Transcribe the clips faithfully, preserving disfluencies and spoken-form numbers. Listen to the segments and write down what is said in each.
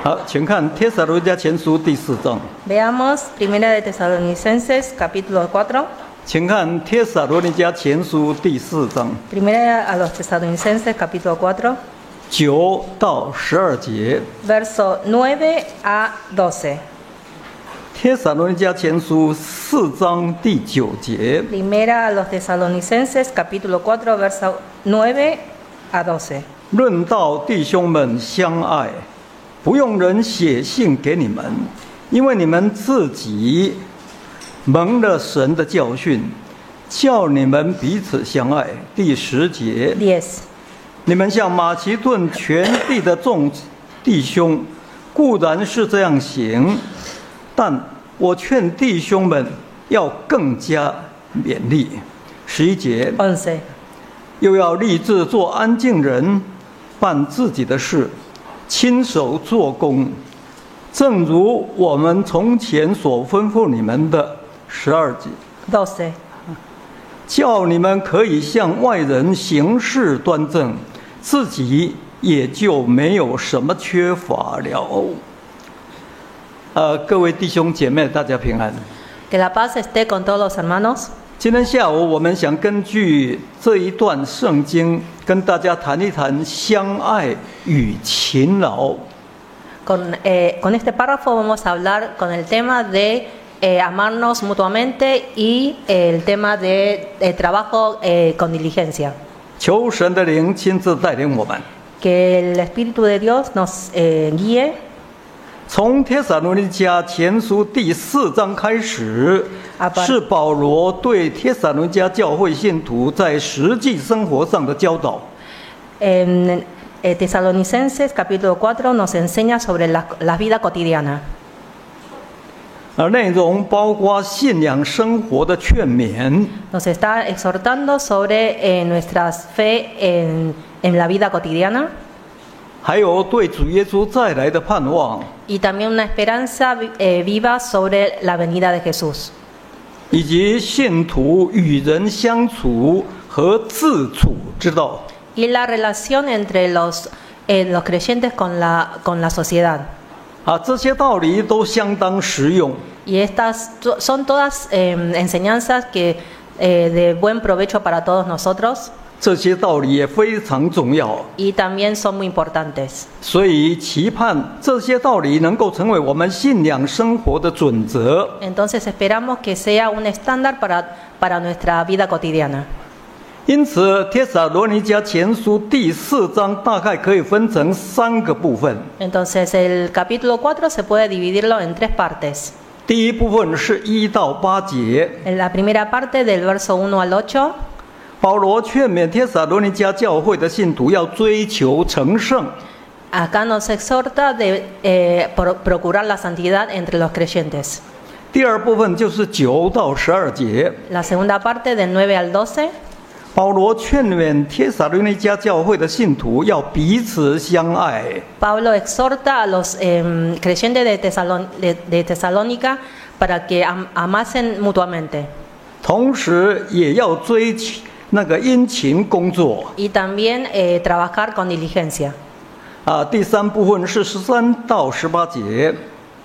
好，请看《帖撒罗尼迦前书》第四章。 Veamos Primera de Tesalonicenses, capítulo cuatro. 请看《帖撒罗尼迦前书》第四章 Primera a los Tesalonicenses, capítulo cuatro, 九到十二节。 verso nueve a doce. 帖撒罗尼迦前书四章第九节。 Primera a los Tesalonicenses, capítulo cuatro, verso nueve a doce. 论到弟兄们相爱，不用人写信给你们，因为你们自己蒙了神的教训，叫你们彼此相爱。第十节， diez. 你们向马其顿全地的众弟兄，固然是这样行，但我劝弟兄们要更加勉励。十一节， once. 又要立志做安静人，办自己的事，亲手做工，正如我们从前所吩咐你们的。十二节， doce. 叫你们可以向外人行事端正，自己也就没有什么缺乏了。呃，各位弟兄姐妹，大家平安。 Que la paz esté con todos los hermanos. 今天下午，我们想根据这一段圣经，跟大家谈一谈相爱与勤劳。 Con, eh, con este párrafo vamos a hablar con el tema de eh, amarnos mutuamente y el tema de, de trabajo eh, con diligencia. 求神的灵亲自带领我们。 Que el Espíritu de Dios nos eh, guíe. 从帖撒罗尼迦前书第四章开始，是保罗对帖撒罗尼迦教会信徒在实际生活上的教导。 En eh, Tesalonicenses capítulo cuatro nos enseña sobre la, la vida cotidiana. 而内容包括信仰生活的劝勉， Nos está exhortando sobre eh, nuestra fe en, en la vida cotidiana. 还有对主耶稣再来的盼望， Y también una esperanza eh, viva sobre la venida de Jesús. 以及信徒与人相处和自处之道。 Y la relación entre los, eh, los creyentes con la, con la sociedad. 啊，这些道理都相当实用。 Y estas to- son todas eh, enseñanzas que, eh, de buen provecho para todos nosotros. 这些道理也非常重要， Y también son muy importantes. 所以期盼这些道理能够成为我们信仰生活的准则。 Entonces esperamos que sea un estándar para, para nuestra vida cotidiana. 因此，帖撒罗尼迦前书第四章大概可以分成三个部分。 Entonces el capítulo cuatro se puede dividirlo en tres partes. 第一部分是一到八节， En la primera parte del verso uno al ocho, 保罗劝勉帖撒罗尼迦教会的信徒要追求成圣。 acá nos exhorta de eh, por- procurar la santidad entre los creyentes. 第二部分就是九到十二节， La segunda parte del nueve al doce, 保罗劝勉帖撒罗尼迦教会的信徒要彼此相爱。 Pablo exhorta a los eh, creyentes de, Tesalon- de- de Tesalónica para que am- amasen mutuamente. 同时也要追求那个殷勤工作。 Y también eh, trabajar con diligencia. 啊，第三部分是十三到十八节，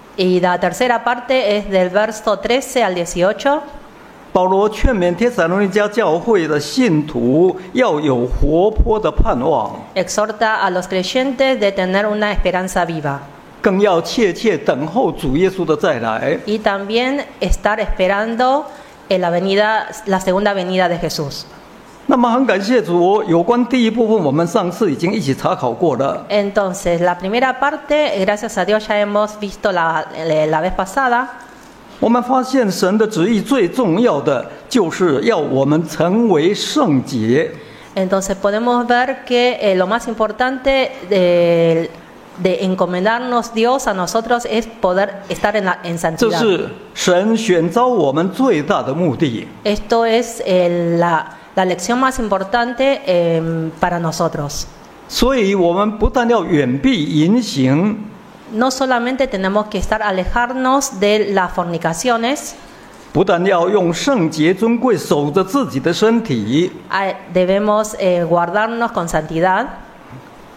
Y la tercera parte es del verso trece al dieciocho. 保罗劝勉帖撒罗尼迦教会的信徒要有活泼的盼望， Exhorta a los creyentes de tener una esperanza viva. 更要切切等候主耶稣的再来。 Y también estar esperando en la venida, la segunda venida de Jesús. 那么很感谢主，有关第一部分我们上次已经一起查考过了。 Entonces, la primera parte, gracias a Dios ya hemos visto la, la vez pasada. 我们发现神的旨意最重要的就是要我们成为圣洁。 Entonces podemos ver que eh, lo más importante de, de encomendarnos Dios a nosotros es poder estar en, la, en 这 santidad. 是神选召我们最大的目的。 Esto es eh, la, la lección más importante eh, para nosotros. 所以，我们不但要远避淫行， No solamente tenemos que estar alejarnos de las fornicaciones, 不但要用圣洁尊贵守着自己的身体， ah, debemos eh, guardarnos con santidad,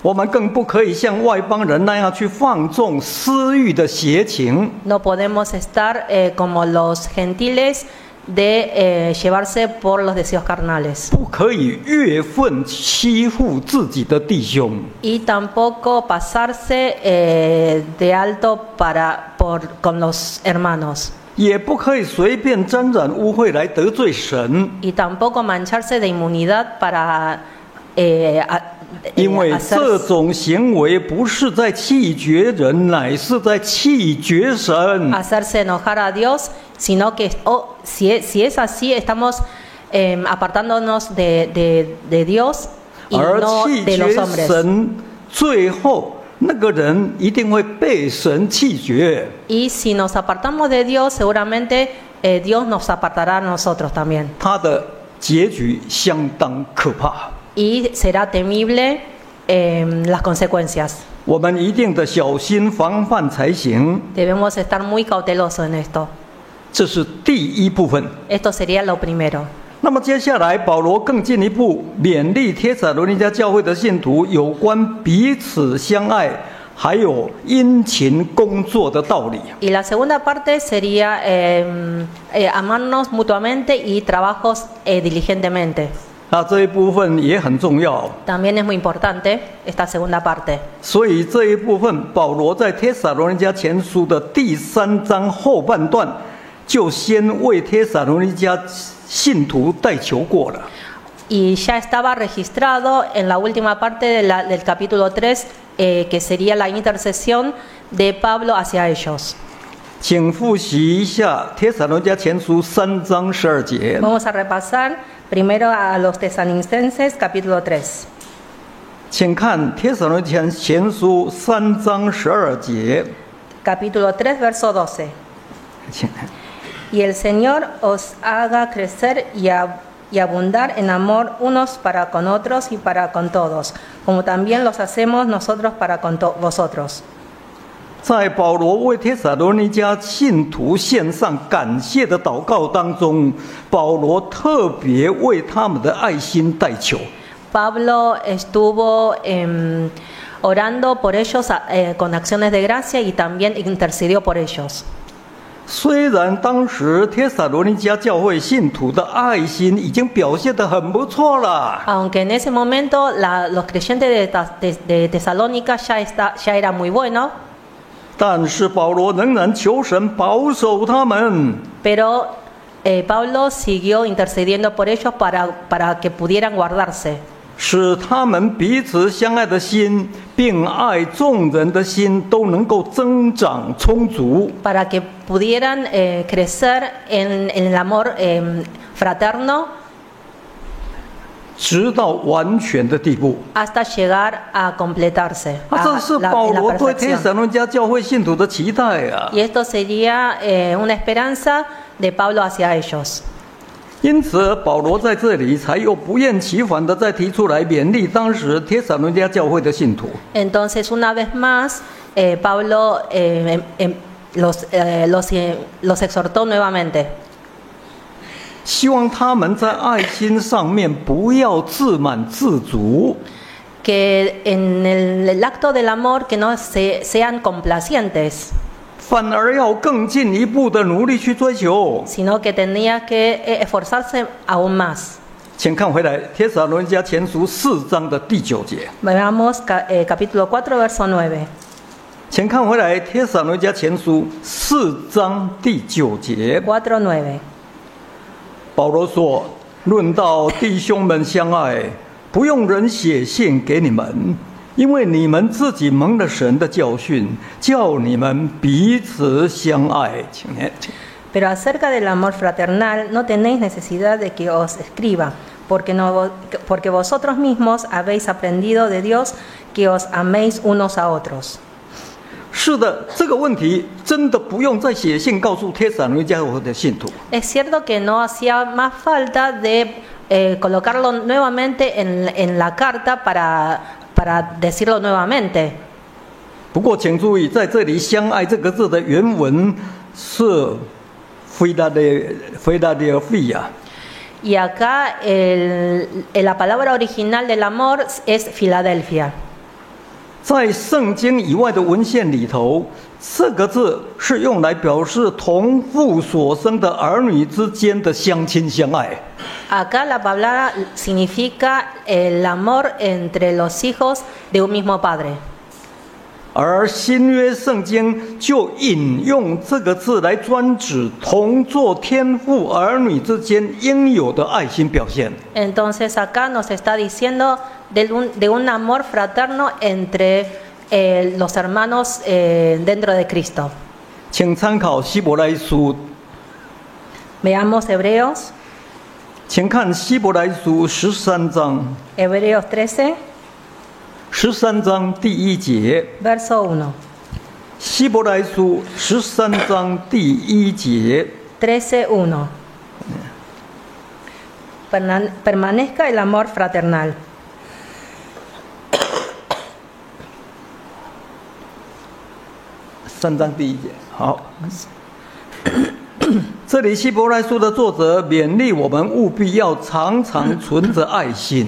我们更不可以像外邦人那样去放纵私欲的邪情。 No podemos estar eh, como los gentiles de eh, llevarse por los deseos carnales. 不可以越分欺负自己的弟兄， Y tampoco pasarse eh, de alto para, por, con los hermanos. 也不可以随便沾染污秽来得罪神， Y tampoco mancharse de inmunidad para eh, a- eh, 因为 hacer- 这种行为不是在气绝人，乃是在气绝神。 hacerse enojar a Dios, sino que oh, si, es, si es así, estamos eh, apartándonos de, de, de Dios y 而 no 气 de los 绝 hombres. 神，最后那个人一定会被神气绝。 Y si nos apartamos de Dios, seguramente eh, Dios nos apartará a nosotros también. 他的结局相当可怕。 Y será temible eh, las consecuencias. 我们一定的小心防范才行。 Debemos estar muy cautelosos en esto. 这是第一部分。 Esto sería lo primero. 那么接下来，保罗更进一步勉励帖撒罗尼迦教会的信徒有关彼此相爱，还有殷勤工作的道理。 Y la segunda parte sería eh, eh, amarnos mutuamente y trabajos eh, diligentemente. 那这一部分也很重要， También es muy importante esta segunda parte. 所以这一部分保罗在帖撒罗尼迦前书的第三章后半段，就先为帖撒罗尼迦信徒代求过了。 Y ya estaba registrado en la última parte de la- del capítulo tres, eh, que sería la intercesión de Pablo hacia ellos. 请复习一下帖撒罗尼迦前书三章十二节。 Vamos a repasar primero a los tesalonicenses, capítulo tres. 请看帖撒罗尼迦前书三章十二节。 Capítulo tres, verso doce. 请 Y el Señor os haga crecer y, ab- y abundar en amor unos para con otros y para con todos, como también los hacemos nosotros para con to- vosotros. 在保罗为帖撒罗尼迦信徒献上感谢的祷告当中，保罗特别为他们的爱心代求。 Pablo estuvo em, orando por ellos eh, con acciones de gracia y también intercedió por ellos. 虽然当时帖撒罗尼迦教会信徒的爱心已经表现得很不错了， Aunque en ese momento la- los creyentes de, Ta- de- de Tesalónica ya, está, ya era muy bueno, 但是保罗仍然求神保守他们， pero eh, Pablo siguió intercediendo por ellos para, para que pudieran guardarse, 使他们彼此相爱的心，并爱众人的心都能够增长充足。 para que pudieran eh, crecer en, en el amor eh, fraterno 直到完全的地步。 hasta llegar a completarse 啊， a 这是 la- 保 en la 罗对帖 perfección. 撒罗尼迦教会信徒的期待啊！ Y esto sería eh, una esperanza de Pablo hacia ellos. 因此，保罗在这里才又不厌其烦地再提出来勉励当时帖撒罗尼迦教会的信徒。 Entonces, una vez más, eh, Pablo eh, em- em- los, eh, los, eh, los exhortó nuevamente, 希望他们在爱心上面不要自满自足， que en el, el acto del amor que no se, sean complacientes, 反而要更进一步的努力去追求。 sino que tendría que eh, esforzarse aún más. 请看回来，帖撒罗尼迦前书四章的第九节。 Veamos ca- eh, capítulo cuatro, verso nueve. 请看回来，帖撒罗尼迦前书四章第九节。 cuatro nueve. 保罗说：“论到弟兄们相爱，不用人写信给你们，因为你们自己蒙了神的教训，叫你们彼此相爱。”请念。 Pero acerca del amor fraternal no tenéis necesidad de que os escriba, porque, no, porque vosotros mismos habéis aprendido de Dios que os améis unos a otros. 是的，这个问题真的不用再写信告诉帖撒罗尼迦教会的信徒。 Es cierto que no hacía más falta de eh, colocarlo nuevamente en, en la carta para, para decirlo nuevamente. 不过，请注意，在这里“相爱”这个字的原文是菲拉的菲拉的菲亚。 Y acá el, la palabra original del amor es Filadelfia. 在圣经以外的文献里头，这个字是用来表示同父所生的儿女之间的相亲相爱。 Acá la palabra significa el amor entre los hijos de un mismo padre. 而新约圣经就引用这个字来专指同作天父儿女之间应有的爱心表现。 Entonces acá nos está diciendo de un, de un amor fraterno entre eh, los hermanos eh, dentro de Cristo. 请参考希伯来书， Veamos Hebreos, 请看希伯来书十三章， Hebreos trece, 十三章第一节。 verso uno. 希伯来书十三章第一节， trece uno. Perna- Permanezca el amor fraternal. 三章第一节。好，这里希伯来书的作者勉励我们务必要常常存着爱心。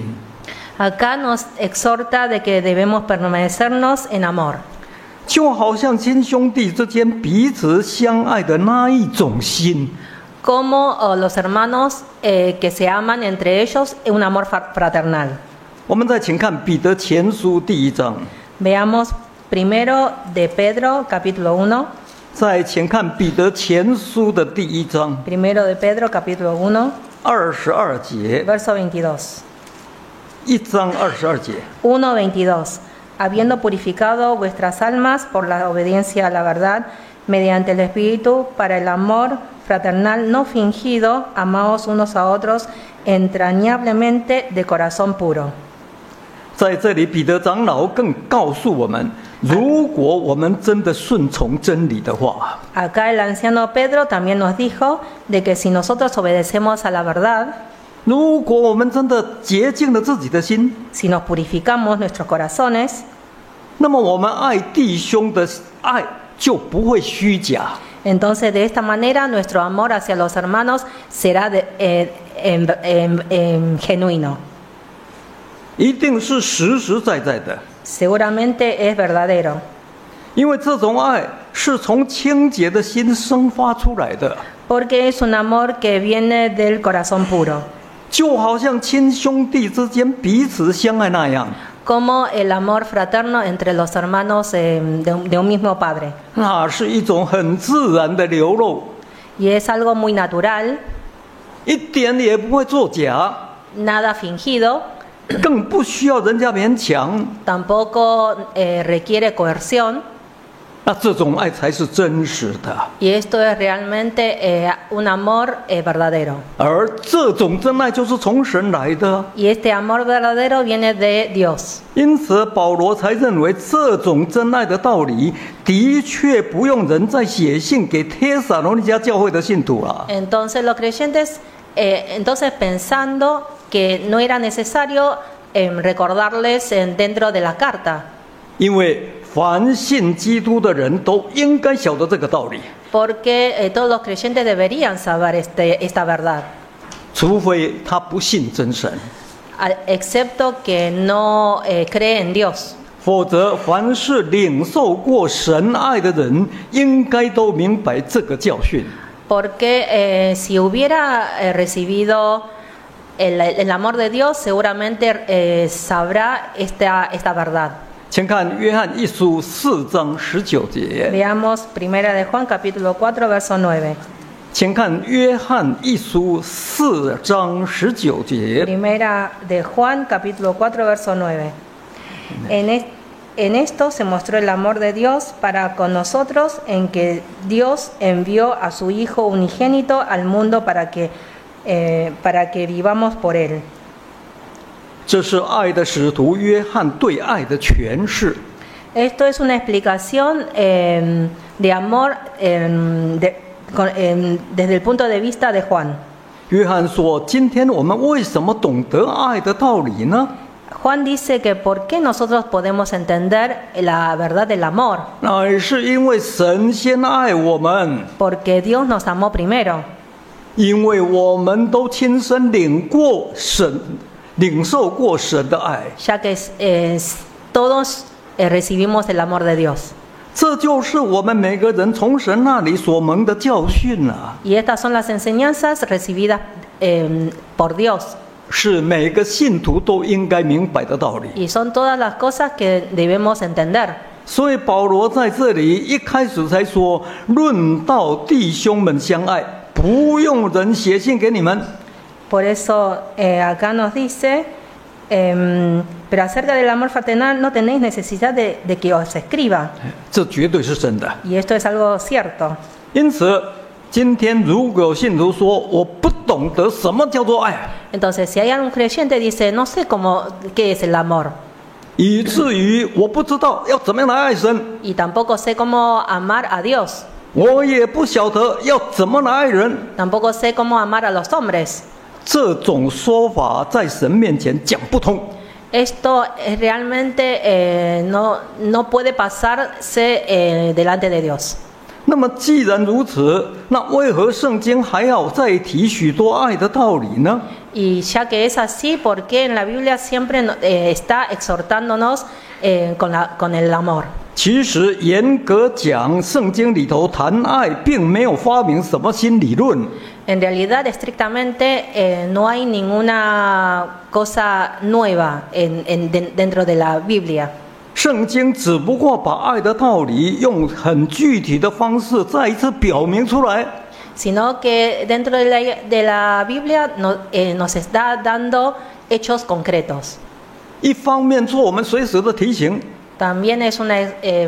Acá nos exhorta de que debemos permanecernos en amor, 就好像亲兄弟之间彼此相爱的那一种心。 como oh, los hermanos eh, que se aman entre ellos en un amor fra- fraternal. 我们再请看彼得前书第一章， Veamos primero de Pedro, capítulo uno. 再请看彼得前书的第一章 Primero de Pedro, capítulo uno, 二十二节， verso veintidós. 一章二十二节。 uno veintidós. Habiendo purificado vuestras almas por la obediencia a la verdad, mediante el Espíritu, para el amor fraternal no fingido, amaos unos a otros entrañablemente de corazón puro. 在这里，彼得长老更告诉我们，如果我们真的顺从真理的话， Acá el anciano Pedro también nos dijo de que si nosotros obedecemos a la verdad, 如果我们真的洁净了自己的心， si nos purificamos nuestros corazones, 那么我们爱弟兄的爱就不会虚假。 entonces de esta manera nuestro amor hacia los hermanos será de, eh, en- en- en genuino. 一定是实实在在的， Seguramente es verdadero, 因为这种爱是从清洁的心生发出来的， porque es un amor que viene del corazón puro, 就好像亲兄弟之间彼此相爱那样， como el amor fraterno entre los hermanos eh, de, un- de un mismo padre. 那是一种很自然的流露， Y es algo muy natural, 一点也不会作假， nada fingido, 更不需要人家勉强。 tampoco eh, requiere coerción. 那这种爱才是真实的， Y esto es realmente eh, un amor eh, verdadero. 而这种真爱就是从神来的。 Y este amor verdadero viene de Dios. 因此，保罗才认为这种真爱的道理，的确不用人再写信给帖撒罗尼迦教会的信徒了。 Entonces los creyentes, eh, entonces pensando que no era necesario eh, recordarles en- dentro de la carta, 因为凡信基督的人都应该晓得这个道理， porque eh, todos los creyentes deberían saber este, esta verdad, 除非他不信真神， al- excepto que no eh, cree en Dios. 否则凡是领受过神爱的人，应该都明白这个教训。 Porque eh, si hubiera eh, recibido el, el amor de Dios, seguramente eh, sabrá esta, esta verdad. 请看约翰一书四章十九节， Veamos Primera de Juan, capítulo cuatro, verso nueve. 请看约翰一书四章十九节。 Primera de Juan, capítulo cuatro, verso nueve. En, es- en esto se mostró el amor de Dios para con nosotros, en que Dios envió a su Hijo unigénito al mundo para que, eh, para que vivamos por Él. 这是爱的使徒约翰对爱的诠释。 Esto es una explicación eh, de amor eh, de- con- eh, desde el punto de vista de Juan. 约翰说：“今天我们为什么懂得爱的道理呢？ Juan dice que por qué nosotros podemos entender la verdad del amor, 乃是因为神先爱我们， porque Dios nos amó primero, 因为我们都亲身领过神、领受过神的爱， ya que eh, todos eh, recibimos el amor de Dios. 这就是我们每个人从神那里所蒙的教训啊， Y estas son las enseñanzas recibidas eh, por Dios. 是每个信徒都应该明白的道理。 Y son todas las cosas que debemos entender. 所以保罗在这里一开始才说：“论到弟兄们相爱，不用人写信给你们。” Por eso eh, acá nos dice, eh, pero acerca del amor fraternal no tenéis necesidad de, de que os escriba. 这绝对是真的。 Y esto es algo cierto. 因此，今天如果有信徒说我不懂得什么叫做爱， Entonces, si hay algún creyente dice, no sé cómo, qué es el amor. 以至于我不知道要怎么样来爱神， Y tampoco sé cómo amar a Dios. 我也不晓得要怎么来爱人， Tampoco sé cómo amar a los hombres. 这种说法在神面前讲不通。 Esto es realmente eh, no, no puede pasarse eh, delante de Dios. 那么既然如此，那为何圣经还要再提许多爱的道理呢？ Y ya que es así, ¿por qué en la Biblia siempre eh, está exhortándonos eh, con, la, con el amor? 其实严格讲，圣经里头谈爱，并没有发明什么新理论。 En realidad, estrictamente, eh, no hay ninguna cosa nueva en, en, de, dentro de la Biblia. 圣经只不过把爱的道理用很具体的方式再一次表明出来。 Sino que dentro de la, de la Biblia no, eh, nos está dando hechos concretos. 一方面做我们随时的提醒， También es una, eh,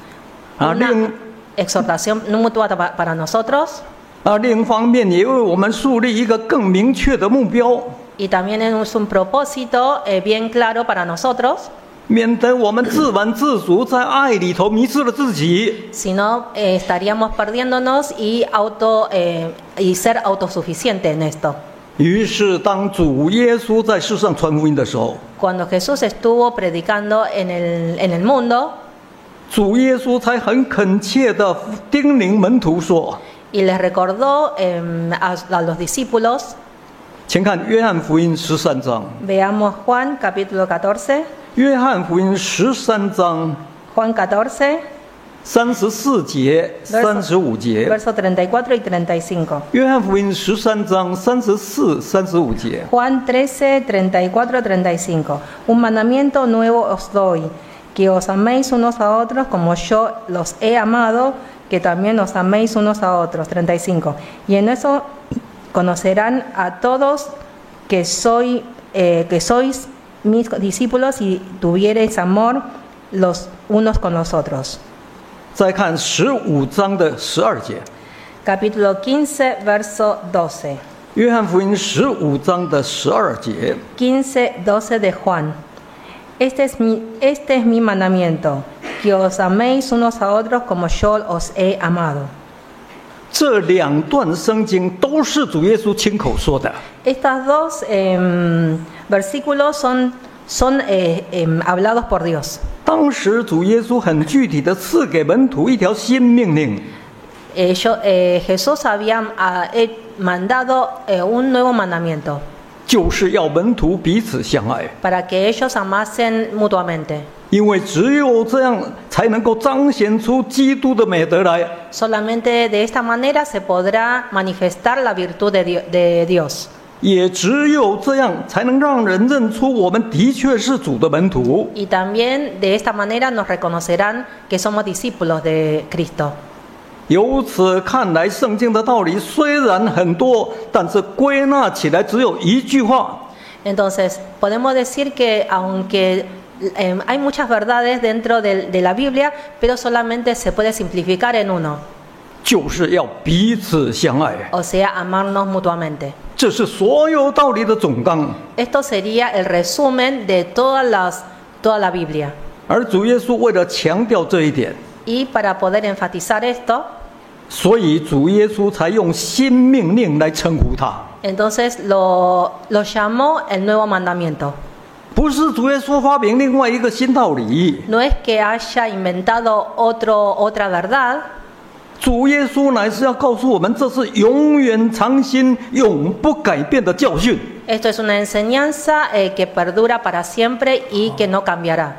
Ah, una bien. exhortación mutua pa- para nosotros. 啊，另一方面也为我们树立一个更明确的目标， Y también es un propósito eh, bien claro para nosotros. 免得我们自满自足，在爱里头迷失了自己。 Si no, eh, estaríamos perdiéndonos y, auto, eh, y ser autosuficiente en esto. 于是，当主耶稣在世上传福音的时候， Cuando Jesús estuvo predicando en el, en el mundo, 主耶稣才很恳切地叮咛门徒说 y les recordó eh, a, a los discípulos, 请看约翰福音十三章， veamos Juan capítulo catorce, 约翰福音十三章 Juan catorce, 三十四节、三十五节。 verso treinta y cuatro y treinta y cinco. 约翰福音十三章三十四、三十五节。 Juan trece, treinta y cuatro, treinta y cinco. Un mandamiento nuevo os doy, que os améis unos a otros como yo los he amado, que también os améis unos a otros. treinta y cinco. Y en eso conocerán a todos que, soy, eh, que sois mis discípulos y tuviereis amor los unos con los otros. 再看十五章的十二节， Capítulo quince, verso doce. 约翰福音十五章的十二节。 quince, doce de Juan. Este es, mi, este es mi mandamiento, que os améis unos a otros como yo os he amado. 这两段圣经都是主耶稣亲口说的。 Estos dos eh, versículos son, son eh, eh, hablados por Dios. 当时主耶稣很具体的赐给门徒一条新命令， Eh, yo, eh, Jesús había ah, eh, mandado eh, un nuevo mandamiento 就是要门徒彼此相爱， para que ellos amasen mutuamente. 因为只有这样才能够彰显出基督的美德来。 Solamente de esta manera se podrá manifestar la virtud de, Dio- de Dios. 也只有这样才能让人认出我们的确是主的门徒。 Y también de esta manera nos reconocerán que somos discípulos de Cristo. 由此看来，圣经的道理虽然很多，但是归纳起来只有一句话： Entonces, podemos decir que aunque eh, hay muchas verdades dentro de, de la Biblia, pero solamente se puede simplificar en uno, 就是要彼此相爱。 o sea, amarnos mutuamente. 这是所有道理的总纲。 Esto sería el resumen de todas las, toda la Biblia. 而主耶稣为了强调这一点， Y para poder enfatizar esto, 所以主耶稣才用新命令来称呼他。 entonces lo, lo llamó el nuevo mandamiento. 不是主耶稣发明另外一个新道理， No es que haya inventado otro, otra verdad, 主耶稣乃是要告诉我们，这是永远长新、永不改变的教训。 esto es una enseñanza eh, que perdura para siempre y que no cambiará.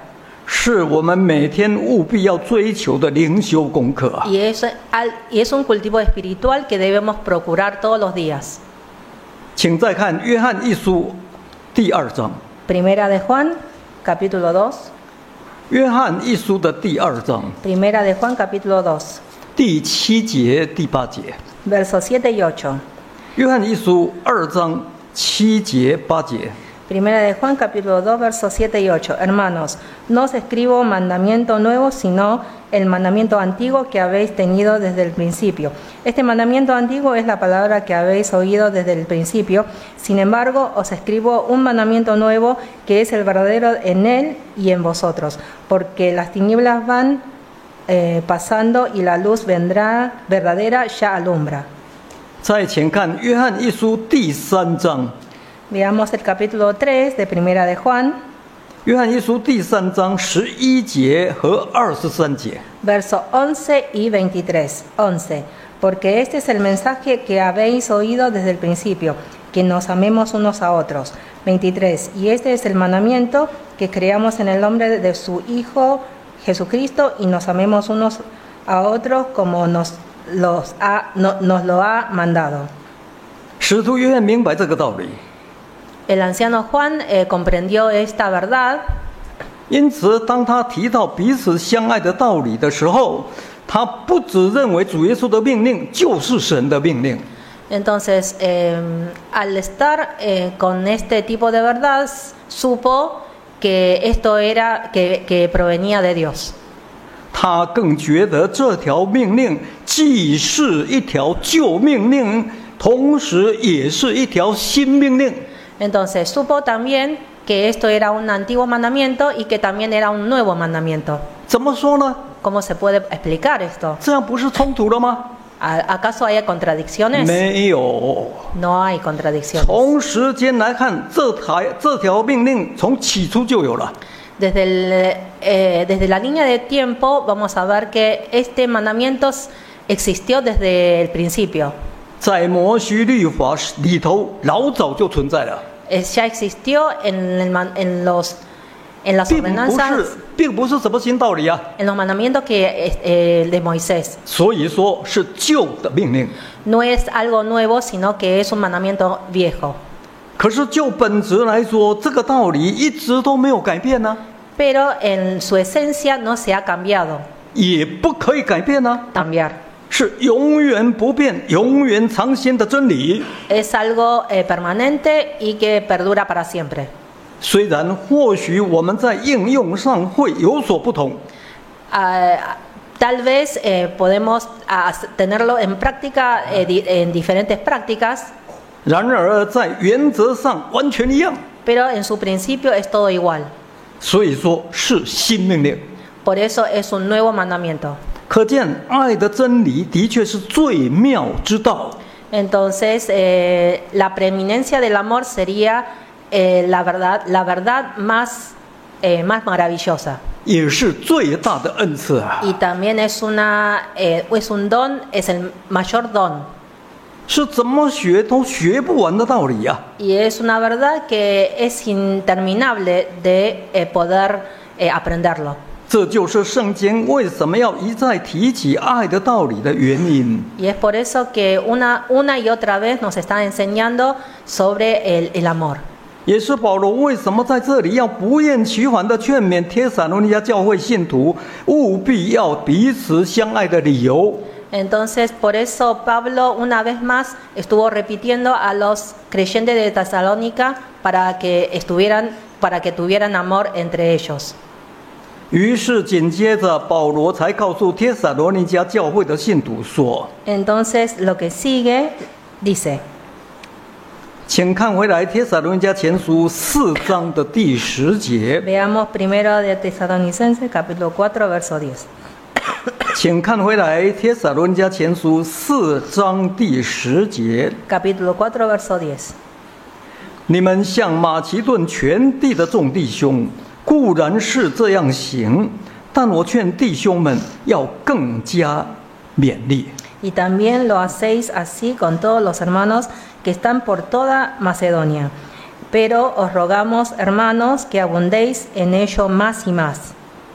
是我们每天务必要追求的灵修功课啊。 Y es, al- y es un cultivo espiritual que debemos procurar todos los días. 请再看约翰一书第二章， Primera de Juan, capítulo dos. 约翰一书的第二章 Primera de Juan, capítulo dos, 第七节、第八节。 versos siete y ocho. 约翰一书二章七节、八节。 Primera de Juan, capítulo dos, versos siete y ocho. Hermanos, no os escribo mandamiento nuevo, sino el mandamiento antiguo que habéis tenido desde el principio. Este mandamiento antiguo es la palabra que habéis oído desde el principio. Sin embargo, os escribo un mandamiento nuevo que es el verdadero en él y en vosotros, porque las tinieblas van eh, pasando y la luz vendrá verdadera ya alumbra. 再请看约翰一书第三章， Veamos el capítulo tres de Primera de Juan, 约翰一书第三章十一节和二十三节。 verso once y veintitrés. once. Porque este es el mensaje que habéis oído desde el principio, que nos amemos unos a otros. veintitrés. Y este es el mandamiento, que creamos en el nombre de su Hijo Jesucristo y nos amemos unos a otros como nos, los ha, no- nos lo ha mandado. 使徒约翰明白这个道理， El anciano Juan eh, comprendió esta verdad. 因此当他提到彼此相爱的道理的时候，他不只认为主耶稣的命令就是神的命令， Entonces, eh, al estar eh, con este tipo de verdad, supo que esto era que, que provenía de Dios. 他更觉得这条命令既是一条旧命令，同时也是一条新命令。 Entonces, supo también que esto era un antiguo mandamiento y que también era un nuevo mandamiento. 怎么说呢？ ¿Cómo se puede explicar esto? 这样不是冲突了吗？ ¿A- ¿Acaso hay contradicciones? 没有。 No hay contradicciones. 从时间来看，这台这条命令从起初就有了。 Desde, el, eh, desde la línea de tiempo vamos a ver que este mandamiento existió desde el principio. 在摩西律法里头，老早就存在了， Es- ya existió en, el man- en los en las 并不是 ordenanzas, 并不是什么新道理啊。 en los mandamientos que eh, de Moisés. 所以说是旧的命令。 No es algo nuevo, sino que es un mandamiento viejo. 可是就本质来说，这个道理一直都没有改变呢、 Pero en su esencia no se ha cambiado. 也不可以改变呢、 Cambiar. 是永远不变、永远长新的真理。 Es algo eh, permanente y que perdura para siempre. 虽然或许我们在应用上会有所不同， Ah, tal vez eh, podemos ah, tenerlo en práctica, eh, di- en diferentes prácticas, 然而在原则上完全一样。 pero en su principio es todo igual. 所以说是新命令。 Por eso es un nuevo mandamiento. 可见爱的真理的确是最妙之道。 Entonces, eh, la preeminencia del amor sería eh, la verdad, la verdad más, eh, más maravillosa. 也是最大的恩赐啊！ Y también es, una, eh, es un don, es el mayor don. 是怎么学都学不完的道理啊！ Y es una verdad que es interminable de eh, poder eh, aprenderlo. 这就是圣经为什么要一再提起爱的道理的原因。 Y es por eso que una, una y otra vez nos está enseñando sobre el, el amor. 也是保罗为什么在这里要不厌其烦地劝勉帖撒罗尼迦教会信徒务必要彼此相爱的理由。 Entonces, por eso Pablo una vez más estuvo repitiendo a los creyentes de Tesalónica para que estuvieran, para que tuvieran amor entre ellos. 于是紧接着保罗才告诉帖撒罗尼迦教会的信徒说： Entonces, lo que sigue dice, 请看回来帖撒罗尼迦前书四章的第十节， veamos primero de Tesalonicenses, capítulo cuatro, verso diez. 请看回来帖撒罗尼迦前书四章第十节。 Capítulo cuatro, verso diez. 你们向马其顿全地的众弟兄，固然是这样行，但我劝弟兄们要更加勉励。 Y también lo hacéis así con todos los hermanos que están por toda Macedonia. Pero os rogamos, hermanos, que abundéis en ello más y más.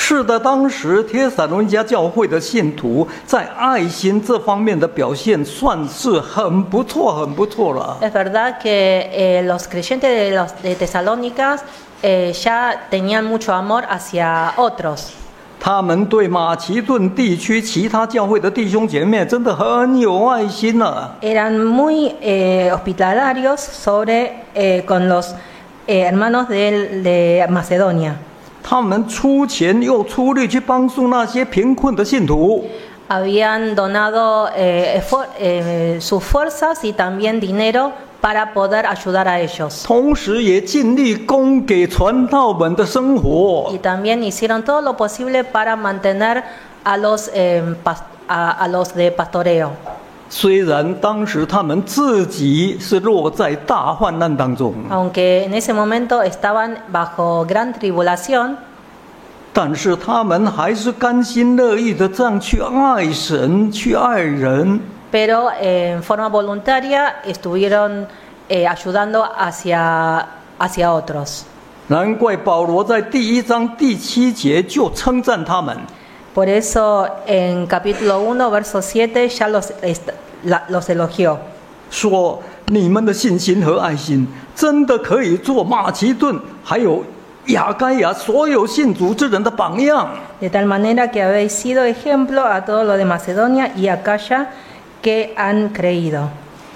是的，当时帖撒罗尼迦教会的信徒在爱心这方面的表现算是很不错，很不错了。 Es verdad que eh, los creyentes de, los, de Tesalónicas eh, ya tenían mucho amor hacia otros. 他们对马其顿地区其他教会的弟兄姐妹真的很有爱心啊。 Eran muy eh, hospitalarios sobre eh, con los eh, hermanos de, de Macedonia. 他们出钱又出力去帮助那些贫困的信徒。 Habían donado eh, esfor- eh, sus fuerzas y también dinero para poder ayudar a ellos. 同时也尽力供给传道们的生活。 Y también hicieron todo lo posible para mantener a los, eh, pas- a, a los de pastoreo. 虽然当时他们自己是落在大患难当中， Aunque en ese momento estaban bajo gran tribulación, 但是他们还是甘心乐意的这样去爱神，去爱人。 pero eh, en forma voluntaria estuvieron eh, ayudando hacia, hacia otros. 难怪保罗在第一章第七节就称赞他们。 Por eso en capítulo uno, verso siete, ya los, est- la- los elogió. 说你们的信心和爱心真的可以做马其顿还有亚该亚所有信主之人的榜样。 De tal manera que habéis sido ejemplo a todos los de Macedonia y Acaya que han creído.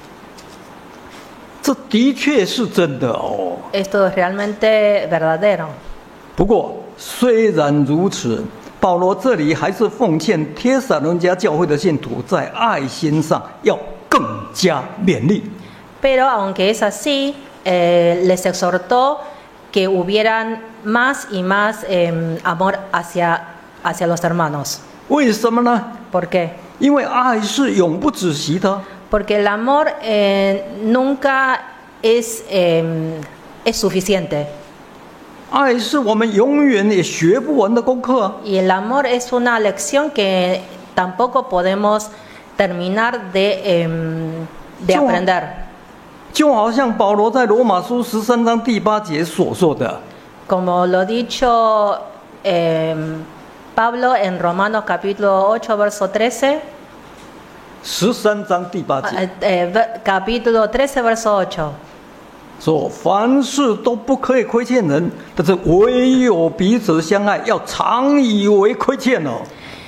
这的确是真的哦。 Esto es realmente verdadero. 不过虽然如此，保罗这里还是奉劝帖撒罗尼迦教会的信徒在爱心上要更加勉励。 Pero aunque es así, eh, les exhortó que hubieran más y más eh, amor hacia, hacia los hermanos. 为什么呢？ ¿Por qué? 因为爱是永不止息的。 Porque el amor eh, nunca es, eh, es suficiente. 爱是我们永远也学不完的功课啊。 Y el amor es una lección que tampoco podemos terminar de, eh, de Yo- aprender. 就好像保罗在罗马书十三章第八节所说的， Como lo dicho eh, Pablo en Romanos capítulo ocho, verso trece, 十三章第八节 eh, eh, ver- capítulo trece, verso ocho. 说：“凡事都不可以亏欠人，但是唯有彼此相爱，要常以为亏欠哦。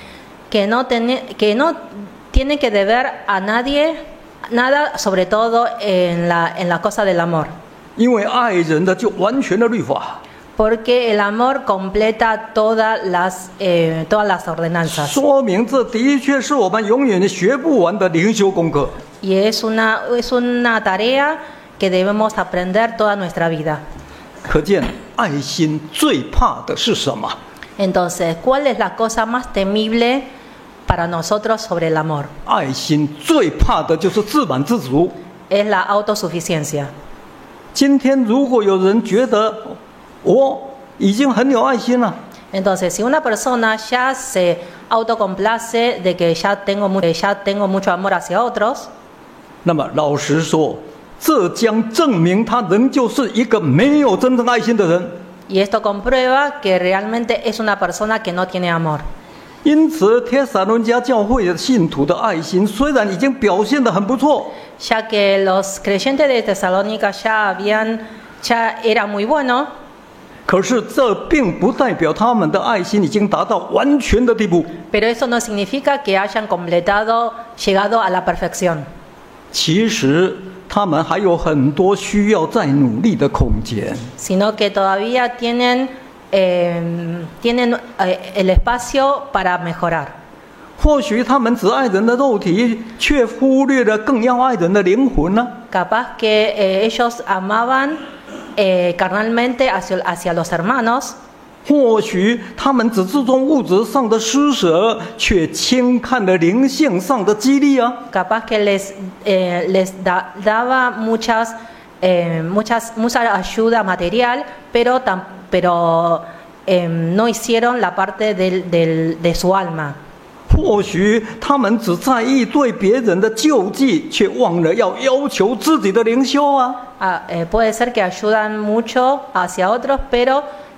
Que no, tiene, que no tiene que deber a nadie nada, sobre todo en la, en la cosa del amor. 因为爱人的就完全的律法。 Porque el amor completa todas las, eh, todas las ordenanzas. 说明这的确是我们永远学不完的灵修功课。 Y es una, es una tarea que debemos aprender toda nuestra vida. 可见爱心最怕的是什么？ Entonces, ¿cuál es la cosa más temible para nosotros sobre el amor? 爱心最怕的就是自满自足。 Es la autosuficiencia. 今天如果有人觉得我已经很有爱心了， Entonces, si una persona ya se autocomplace de que ya tengo, mu- que ya tengo mucho amor hacia otros, 那么老实说，这将证明他仍旧是一个没有真正爱心的人。 y esto comprueba que realmente es una persona que no tiene amor. 因此，帖撒罗尼迦教会的信徒的爱心虽然已经表现得很不错， Ya que los creyentes de Tesalónica ya habían, ya era muy bueno, 可是这并不代表他们的爱心已经达到完全的地步。 pero eso no significa que hayan completado, llegado a la perfección. 其实，他们还有很多需要再努力的空间。 Sino que todavía tienen, eh, tienen eh, el espacio para mejorar. 或许他们只爱人的肉体，却忽略了更要爱人的灵魂呢？ Capaz que eh, ellos amaban eh, carnalmente hacia, hacia los hermanos, 或许他们只注重物质上的施舍，却轻看了灵性上的激励啊！ capaz que les, eh, les da- daba muchas, eh, muchas, mucha ayuda material, pero, tam- pero eh, no hicieron la parte del- del- de su alma. 或许他们只在意对别人的救济，却忘了要要求自己的灵修啊！ Ah, eh, puede ser que ayudan mucho hacia otros, pero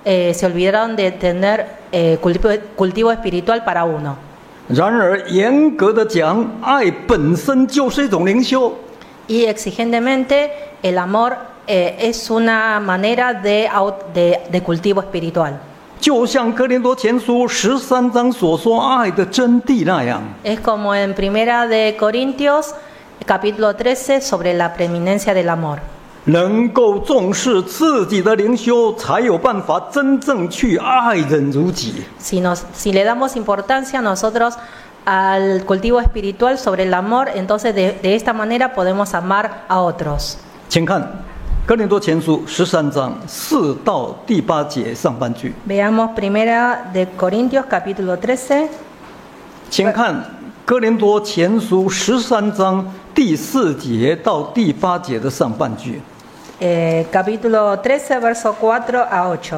eh, se olvidaron de tener eh, cultivo, cultivo espiritual para uno. 然而，严格的讲，爱本身就是一种灵修。 Y exigentemente, el amor eh, es una manera de, de, de cultivo espiritual. 就像哥林多前书十三章所说爱的真谛那样， Es como en Primera de Corintios, capítulo trece, sobre la preeminencia del amor. 能够重视自己的灵修，才有办法真正去爱人如己。 Si, nos, si le damos importancia nosotros al cultivo espiritual sobre el amor, entonces de, de esta manera podemos amar a otros. 请看哥林多前书十三章四到第八节上半句。 Veamos Primera de Corintios, capítulo trece. 请看哥林多前书十三章第四节到第八节的上半句。 Eh, capítulo trece, verso cuatro a ocho.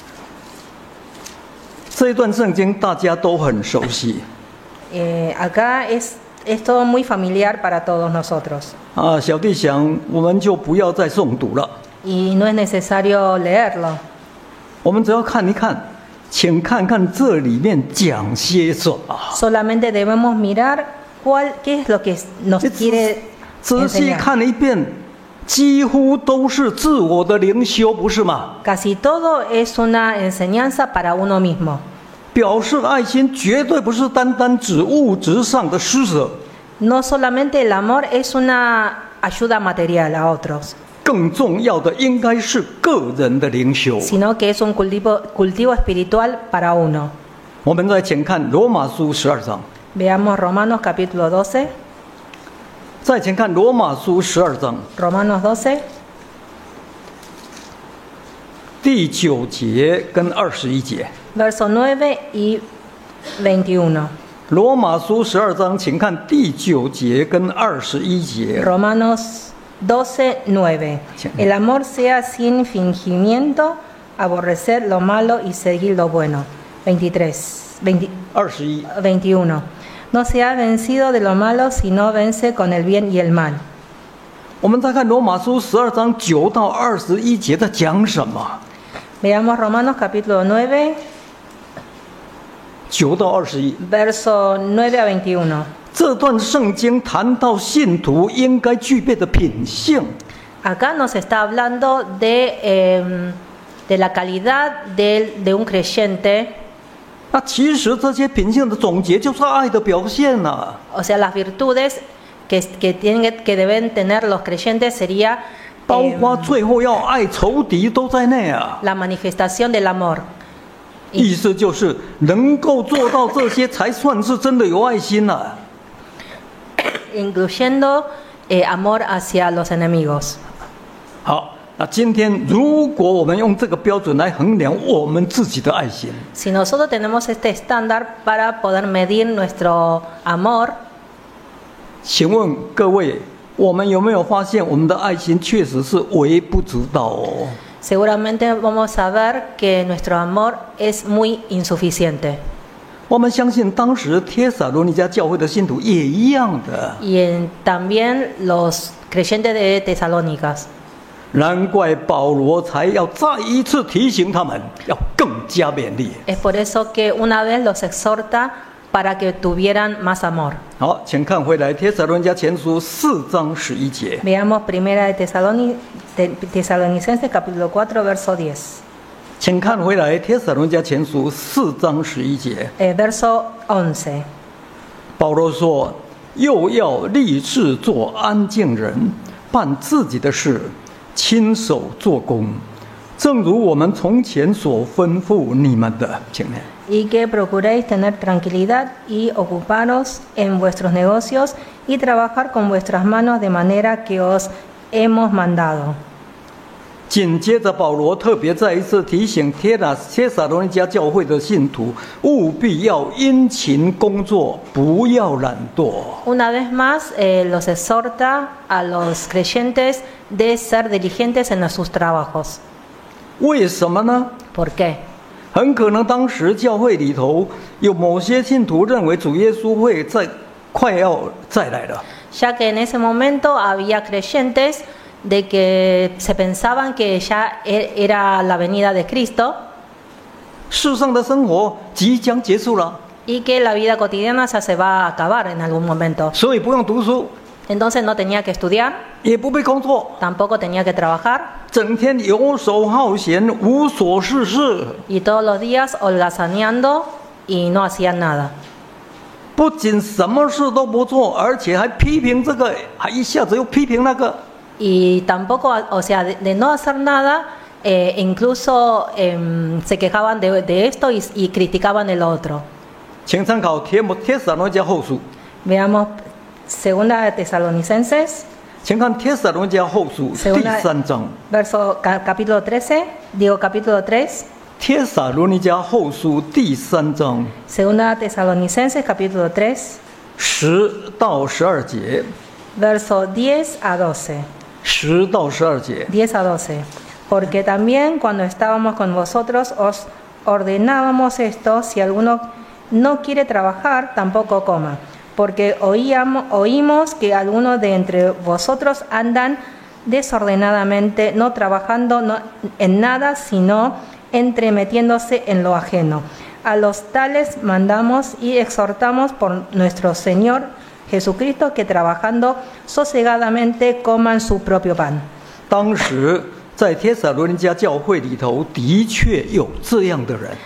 这一段圣经大家都很熟悉 Eh, acá es, es todo muy familiar para todos nosotros 啊，小弟想我们就不要再诵读了， y no es necesario leerlo. 我们只要看一看，请看看这里面讲些什么。 Solamente debemos mirar cuál, qué es lo que nos quiere 仔细 enseñar. 看了一遍，几乎都是自我的灵修，不是吗？ Casi todo es una enseñanza para uno mismo. 表示爱心绝对不是单单指物质上的施舍， No solamente el amor es una ayuda material a otros, 更重要的应该是个人的灵修。 sino que es un cultivo, cultivo espiritual para uno. 我们再请看罗马书十二章， Veamos Romanos capítulo doce. 再请看罗马书十二章 Romanos doce, 第九节跟二十一节。 verso nueve y veintiuno. 罗马书十二章，请看第九节跟二十一节。 Romanos doce, nueve. El amor sea sin fingimiento, aborrecer lo malo y seguir lo bueno. veintitrés, veinte, 二十一， veintiuno. No se ha vencido de lo malo, sino vence con el bien y el mal. 我们再看罗马书十二章九到二十一节在讲什么？ Veamos Romanos capítulo nueve, 九到二十一， verso nueve a veintiuno. 这段圣经谈到信徒应该具备的品性。 Acá nos está hablando de, eh, de la calidad de, de un creyente. 那其实这些品性的总结就是爱的表现呐、啊。 O sea, las virtudes que, que, tienen, que deben tener los creyentes sería 包括最后要爱仇敌都在内啊。 la manifestación del amor. 意思就是能够做到这些，才算是真的有爱心呐、啊。 Incluyendo eh, amor hacia los enemigos. 好，那今天如果我们用这个标准来衡量我们自己的爱心， Si nosotros tenemos este estándar para poder medir nuestro amor, 请问各位，我们有没有发现我们的爱心确实是微不足道哦？ seguramente vamos a ver que nuestro amor es muy insuficiente. 我们相信当时帖撒罗尼迦教会的信徒也一样的。 Y en, también los creyentes de Tesalónicas. 难怪保罗才要再一次提醒他们，要更加勉励。 Es por eso que una vez los exhorta para que tuvieran más amor. 好，请看回来帖撒罗尼迦前书四章十一节。 Veamos Primera de Tesaloni- de Tesalonicenses capítulo cuatro, verso diez. 请看回来帖撒罗尼迦前书四章十一节。 Eh, verso once. 保罗说：“又要立志做安静人，办自己的事，亲手做工，正如我们从前所吩咐你们的。”请念。 Y que procuréis tener tranquilidad y ocuparos en vuestros negocios y trabajar con vuestras manos de manera que os hemos mandado. 紧接着，保罗特别再一次提醒帖撒帖撒罗尼迦教会的信徒，务必要殷勤工作，不要懒惰。 Una vez más, eh, los exhorta a los creyentes de ser diligentes en sus trabajos. 为什么呢？ ¿Por qué? 很可能当时教会里头有某些信徒认为主耶稣会在快要再来了。 Ya que en ese momento había creyentes de que se pensaban que ya era la venida de Cristo. 世上的生活即将结束了， y que la vida cotidiana ya se va a acabar en algún momento. 所以不用读书， Entonces no tenía que estudiar, 也不必工作， tampoco tenía que trabajar, 整天游手好闲，无所事事。 y todos los días holgazaneando y no hacían nada. 不仅什么事都不做，而且还批评这个，还一下子又批评那个。 Y tampoco, o sea, de, de no hacer nada, eh, incluso eh, se quejaban de, de esto y, y criticaban el otro. 请参考帖摩帖撒罗尼迦后书， Veamos Segunda de Tesalonicenses, 请看帖撒罗尼迦后书第 Segunda, 三章。 verso, ca- capítulo trece, digo capítulo tres, 帖撒罗尼迦后书第三章 Segunda de Tesalonicenses, capítulo tres, 十到十二节， verso diez a doce. 十到十二节。 diez a doce. Porque también cuando estábamos con vosotros os ordenábamos esto, si alguno no quiere trabajar, tampoco coma. Porque oíamos, oímos que algunos de entre vosotros andan desordenadamente, no trabajando no, en nada, sino entremetiéndose en lo ajeno. A los tales mandamos y exhortamos por nuestro Señor Jesucristo que trabajando sosegadamente coman su propio pan. 当时在帖撒罗尼迦教会里头，的确有这样的人。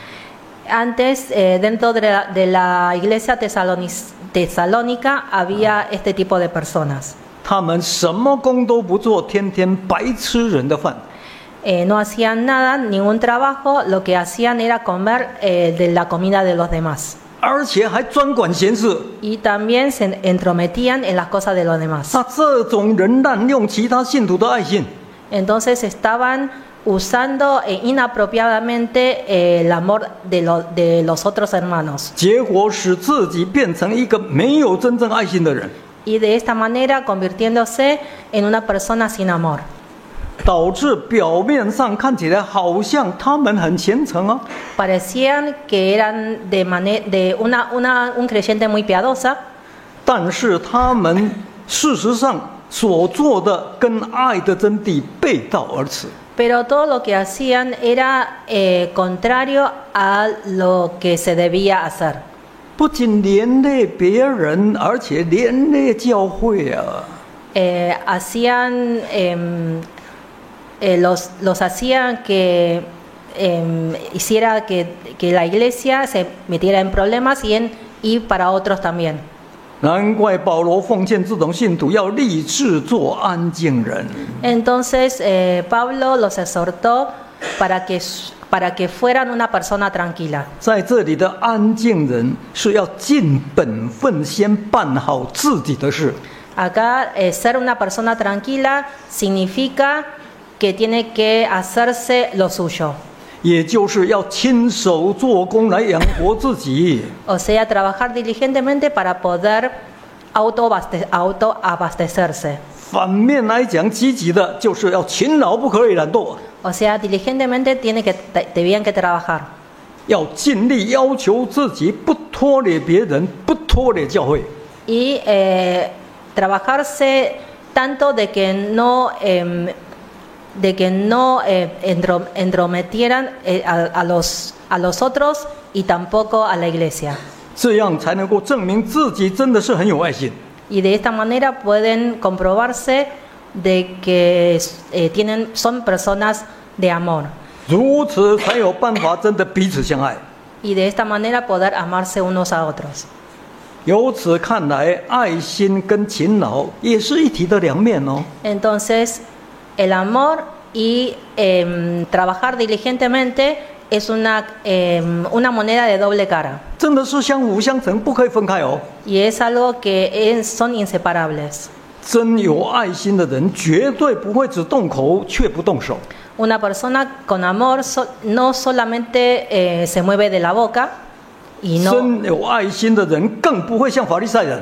Antes, eh, dentro de la, de la iglesia tesalonic- tesalónica había este tipo de personas. 他们什么工都不做，天天白吃人的饭。 Eh, no hacían nada, ningún trabajo, lo que hacían era comer eh, de la comida de los demás. 而且还专管闲事。 Y también se entrometían en las cosas de los demás. 那这种人滥用其他信徒的爱心， Entonces estaban usando eh, inapropiadamente eh, el amor de, lo- de los otros hermanos. 结果使自己变成一个没有真正爱心的人， Y de esta manera convirtiéndose en una persona sin amor. 导致表面上看起来好像他们很虔诚啊， Parecían que eran de, mane- de una, una, un creyente muy piadosa, 但是他们事实上所做的跟爱的真谛背道而驰。 pero todo lo que hacían era eh, contrario a lo que se debía hacer. 不仅连累别人，而且连累教会啊！ Eh, hacían, em, eh, los, los hacían que em, hiciera que, que la iglesia se metiera en problemas y, en, y para otros también. 难怪保罗奉劝这种信徒要立志做安静人。 Entonces eh, Pablo los exhortó para que, para que fueran una persona tranquila. 在这里的安静人是要尽本分，先办好自己的事。 Acá eh, ser una persona tranquila significa que tiene que hacerse lo suyo. 也就是要亲手做工来养活自己。 O sea, trabajar diligentemente para poder autoabaste- autoabastecerse. 反面来讲，积极的就是要勤劳，不可以懒惰， O sea, diligentemente tiene que, te- debían que trabajar. 要尽力要求自己，不拖累别人，不拖累教会。 Y eh, trabajarse tanto de que no, em, de que no eh, entro- entrometieran eh, a, a los, a los otros y tampoco a la iglesia. 这样才能够证明自己真的是很有爱心。 Y de esta manera pueden comprobarse de que eh, tienen, son personas de amor. 如此才有办法真的彼此相爱。 Y de esta manera poder amarse unos a otros. 由此看来，爱心跟勤劳也是一体的两面哦。 Entonces, el amor y em, trabajar diligentemente es una, em, una moneda de doble cara. 真的是相辅相成，不可以分开哦。 Y es algo que es- son inseparables. 真有爱心的人，绝对不会只动口却不动手。 Una persona con amor so- no solamente eh, se mueve de la boca y, no, 真有爱心的人，更不会像法利赛人，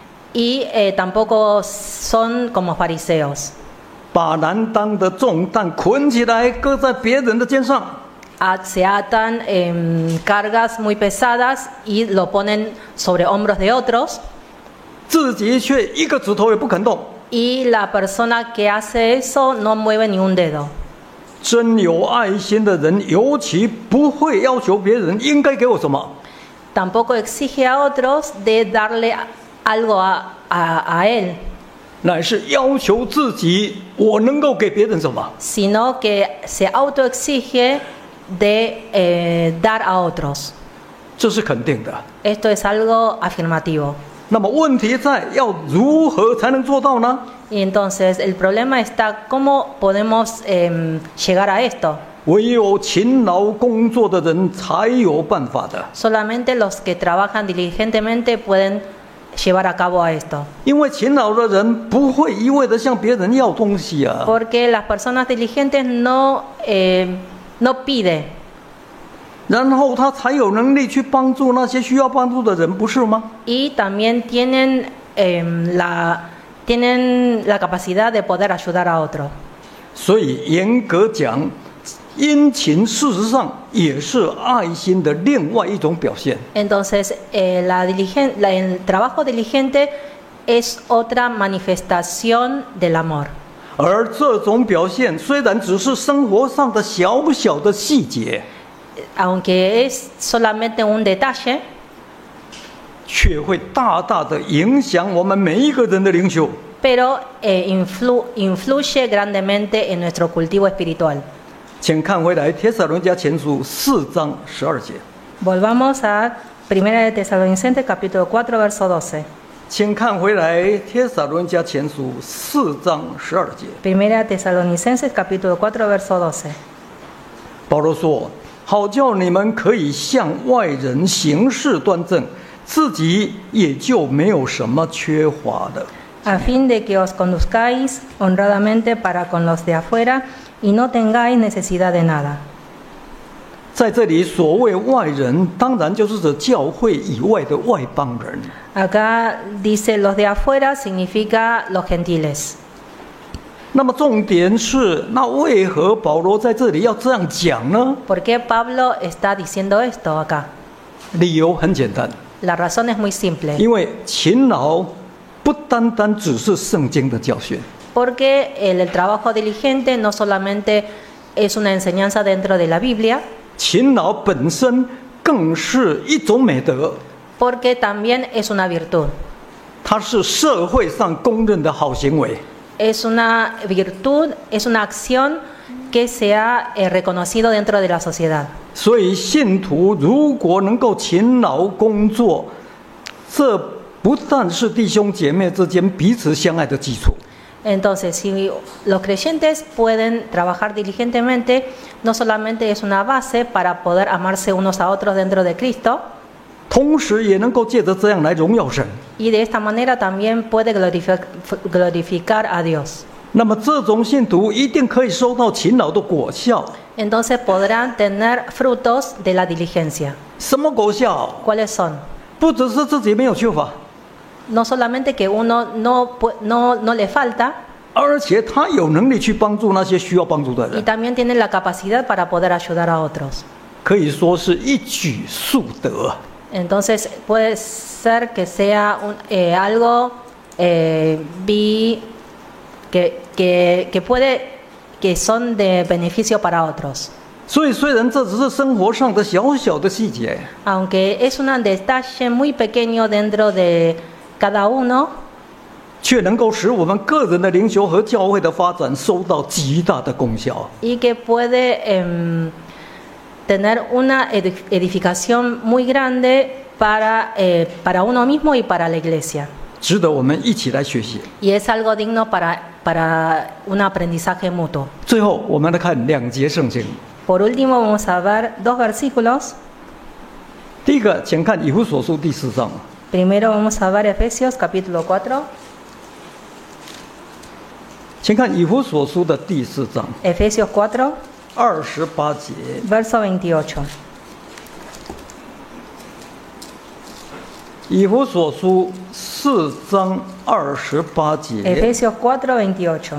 y eh, tampoco son como fariseos. 把难当的重担捆起来，搁在别人的肩上。 A- se atan em, cargas muy pesadas y lo ponen sobre hombros de otros. 自己却一个指头也不肯动， Y la persona que hace eso no mueve ni un dedo. 真有爱心的人，尤其不会要求别人应该给我什么， Tampoco exige a otros de darle algo a, a, a él, 乃是要求自己，我能够给别人什么。 sino que se autoexige de eh, dar a otros. 这是肯定的。 Esto es algo afirmativo. 那么问题在要如何才能做到呢？ Y entonces el problema está cómo podemos eh, llegar a esto. 唯有勤劳工作的人才有办法的， Solamente los que trabajan diligentemente pueden llevar a cabo a esto. 因为勤劳的人不会一味的向别人要东西啊。 Porque las personas diligentes no, eh, no piden. 然后他才有能力去帮助那些需要帮助的人，不是吗？ Y también tienen, eh, la, tienen la capacidad de poder ayudar a otro. 所以严格讲，殷勤事实上也是爱心的另外一种表现。 Entonces, eh, la diligen, la, el trabajo diligente es otra manifestación del amor. 而这种表现虽然只是生活上的小小的细节， Aunque es solamente un detalle, 却会大大的影响我们每一个人的灵修。 pero eh, influ, influye grandemente en nuestro cultivo espiritual. 请看回来《帖撒罗尼迦前书》四章十二节。 Volvamos a Primera de Tesalonicenses capítulo cuatro verso doce. 请看回来《帖撒罗尼迦前书》四章十二节。 Primera de Tesalonicenses capítulo cuatro verso doce. 保罗说：“好叫你们可以向外人行事端正，自己也就没有什么缺乏的。” A fin de que os conduzcáis honradamente para con los de afuera y no tengáis necesidad de nada. 在这里，所谓外人，当然就是指教会以外的外邦人。 Acá dice los de afuera significa los gentiles. 那么重点是，那为何保罗在这里要这样讲呢？ ¿Por qué Pablo está diciendo esto acá? 理由很简单， La razón es muy simple. 因为勤劳不单单只是圣经的教训， Porque el, el trabajo diligente no solamente es una enseñanza dentro de la Biblia, 勤劳本身更是一种美德， porque también es una virtud. 它是社会上公认的好行为。 Es una virtud, es una acción que se ha eh, reconocido dentro de la sociedad. 所以信徒如果能够勤劳工作，这不但是弟兄姐妹之间彼此相爱的基础， Entonces, si los creyentes pueden trabajar diligentemente, no solamente es una base para poder amarse unos a otros dentro de Cristo, 同时也能够借着这样来荣耀神。 y de esta manera también puede glorificar, glorificar a Dios. 那么这种信徒一定可以收到勤劳的果效。 Entonces podrán tener frutos de la diligencia. 什么果效？ ¿Cuáles son? 不只是自己没有缺乏， No solamente que uno no, pu- no, no le falta, 而且他有能力去帮助那些需要帮助的 y 人， también tiene la capacidad para poder ayudar a otros. 可以说是一举数得。 Entonces puede ser que sea un, eh, algo eh, vi, que, que, que puede que son de beneficio para otros. 所以虽然这只是生活上的小小的细节， Aunque es un detalle muy pequeño dentro de cada uno, 却能够使我们个人的灵修和教会的发展收到极大的功效。 y que puede eh, tener una edificación muy grande para, eh, para uno mismo y para la iglesia. 值得我们一起来学习。 Y es algo digno para, para un aprendizaje mutuo. 最后，我们来看两节圣经。 Por último, vamos a ver dos versículos. 第一个，请看以弗所书第四章。 Primero vamos a ver Efesios capítulo cuatro. 请看以弗所书的第四章 Efesios cuatro, 二十八节。 verso veintiocho. 以弗所书四章二十八节。 Efesios cuatro, veintiocho.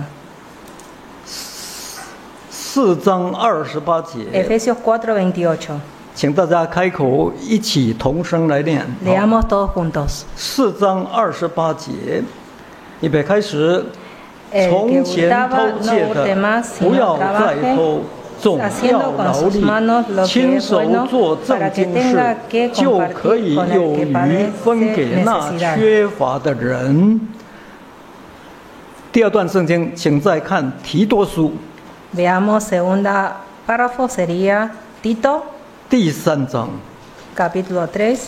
四章二十八节。 Efesios cuatro, veintiocho. 请大家开口一起同声来念。 Leamos todos juntos. 四章二十八节，预备开始。 El que 从前 hurtaba, 偷窃 no 的 hurte más, 不 sino 要再 trabaje 偷， 总要 haciendo con 劳 sus 力 manos lo，que 亲 es 手 bueno 做 para 正 que 经 tenga 事， que 就可以 compartir con 有 el que 余分给 padece 那 necesidad。 缺乏的人。第二段圣经，请再看提多书 Veamos segunda párrafo sería Tito 第三章。 capítulo tres。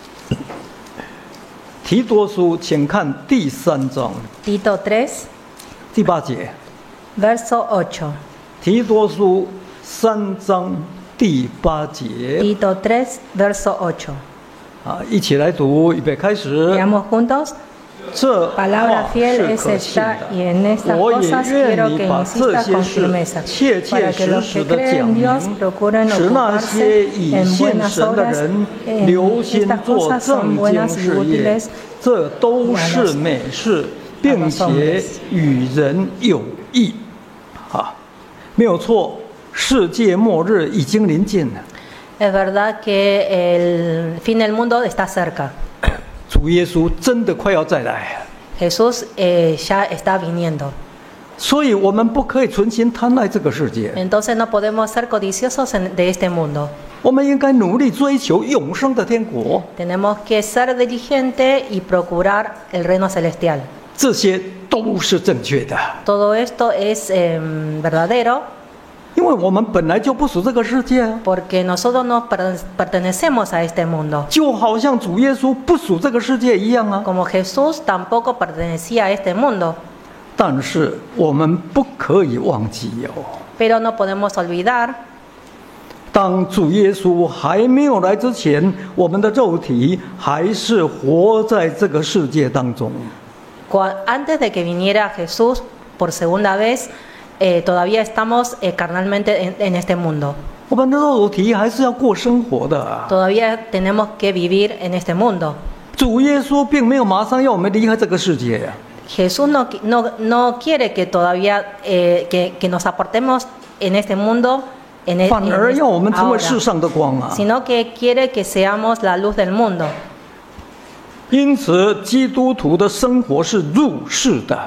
提多书，请看第三章 Tito tres 第八节。 verso ocho。 提多书三章第八节 Tito tres verso ocho。 啊，一起来读，预备开始。 Veamos juntos。 这 Palabra 话 fiel 是 es 可信 esta 的。 y en estas 我也 cosas 愿 quiero 你 que 把这 insista 些 con 事 firmeza 切切 para que 实 los 实 que 的 creen 讲 en Dios 明， procuren 使那些 ocuparse 以 en 献 buenas 神的 obras 人 en 留心 estas 做 cosas 正 son 经 buenas y 事业 útiles， 这都是美事，并且与人有益。啊，没有错，世界末日已经临近了。 Es verdad que el fin del mundo está cerca. 主耶稣真的快要再来， Jesús eh, ya está viniendo. 所以我们不可以存心贪爱这个世界， Entonces no podemos ser codiciosos en- de este mundo. 我们应该努力追求永生的天国。 Tenemos que ser diligentes y procurar el reino celestial. 这些都是正确的， Todo esto es eh, verdadero 因为我们本来就不属这个世界啊， porque nosotros no per- pertenecemos a este mundo. 就好像主耶稣不属这个世界一样啊。 Como Jesús tampoco pertenecía a este mundo. 但是我们不可以忘记哦， Pero no podemos olvidar 当主耶稣还没有来之前，我们的肉体还是活在这个世界当中。 Cua- antes de que viniera Jesús por segunda vez, eh, todavía estamos eh, carnalmente en, en este mundo. 我们的肉体还是要过生活的啊。 Todavía tenemos que vivir en este mundo. 主耶稣并没有马上要我们离开这个世界呀、 Jesús no, qui- no, no quiere que todavía eh, que, que nos aportemos en este mundo, en, e- 反 en 而 este- 要我们成为世 ahora, 上的光啊。 sino que quiere que seamos la luz del mundo. 因此，基督徒的生活是入世的。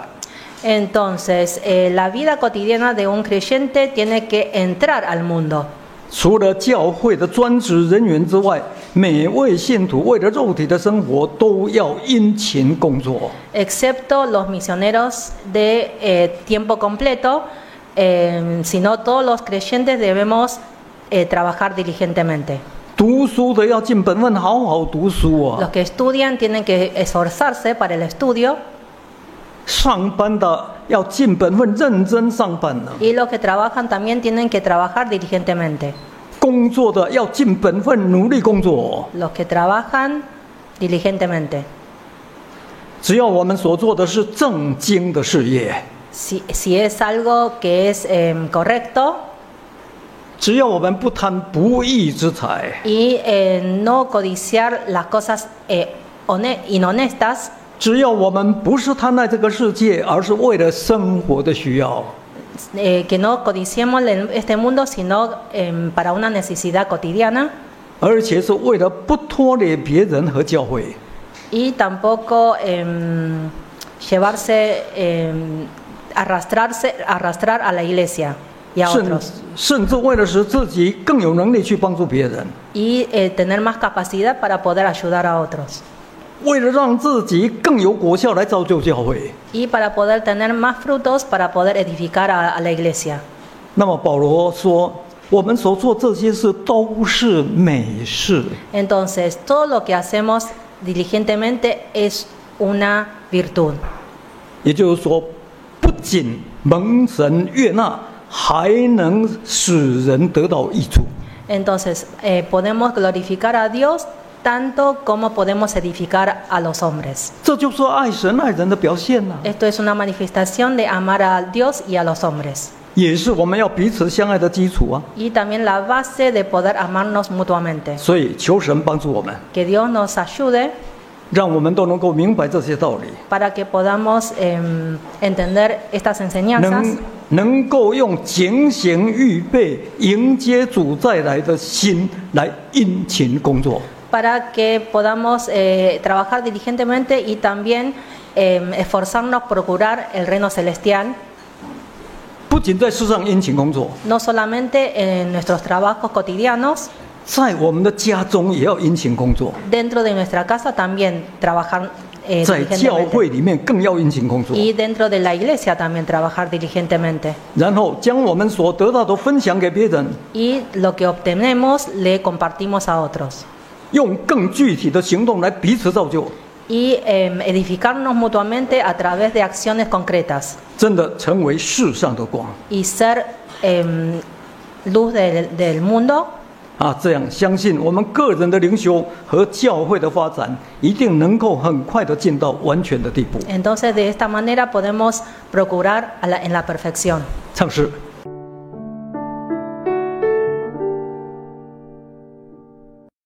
Entonces, eh, la vida cotidiana de un creyente tiene que entrar al mundo. 除了教会的专职人员之外，每位信徒为了肉体的生活都要殷勤工作。 Excepto los misioneros de eh, tiempo completo, eh, sino todos los creyentes debemos eh, trabajar diligentemente. 读书的要尽本分，好好读书 Los 啊！ que estudian tienen que esforzarse para el estudio 上班的要尽本分，认真上班呢、 y los que trabajan también tienen que trabajar diligentemente. 工作的要尽本分，努力工作。 Los que trabajan diligentemente. 只要我们所做的是正经的事业， Si, si es algo que es eh, correcto 只要我们不贪不义之财， y eh, no codiciar las cosas eh, hone- inhonestas, 只要我们不是贪爱这个世界，而是为了生活的需要， eh, que no codiciemos el- este mundo, sino eh, para una necesidad cotidiana 而且是为了不拖累别人和教会。 y tampoco eh, llevarse, eh, arrastrarse, arrastrar a la iglesia y a 甚 otros 甚至为了使自己更有能力去帮助别人， y eh, tener más capacidad para poder ayudar a otros 为了让自己更有果效来造就教会。 y para poder tener más frutos para poder edificar a, a la iglesia. 那么保罗说，我们所做这些事都是美事。 Entonces, todo lo que hacemos diligentemente es una virtud. 也就是说，不仅蒙神悦纳，还能使人得到益处。 Entonces, eh, podemos glorificar a Dios tanto como podemos edificar a los hombres. 这就是爱神爱人的表现呐、 Esto es una manifestación de amar a Dios y a los hombres. 也是我们要彼此相爱的基础啊。 Y también la base de poder amarnos mutuamente. 所以求神帮助我们， Que Dios nos ayude 让我们都能够明白这些道理， para que podamos eh, entender estas enseñanzas 能能够用警醒预备迎接主再来的心来殷勤工作。 para que podamos eh, trabajar diligentemente y también eh, esforzarnos por procurar el reino celestial. 不不仅在世上殷勤工作， no solamente en nuestros trabajos cotidianos, 在我们的家中也要殷勤工作， dentro de nuestra casa también trabajar eh, 在教会 diligentemente. 里面更要殷勤工作， Y dentro de la iglesia también trabajar diligentemente. 然后将我们所得到的分享给别人， Y lo que obtenemos le compartimos a otros. 用更具体的行动来彼此造就， Y eh, edificarnos mutuamente a través de acciones concretas. 真的成为世上的光 Y ser eh, luz del, del mundo. 啊！这样相信我们个人的灵修和教会的发展，一定能够很快的进到完全的地步。 Entonces de esta manera podemos procurar a la- en la perfección. 唱诗。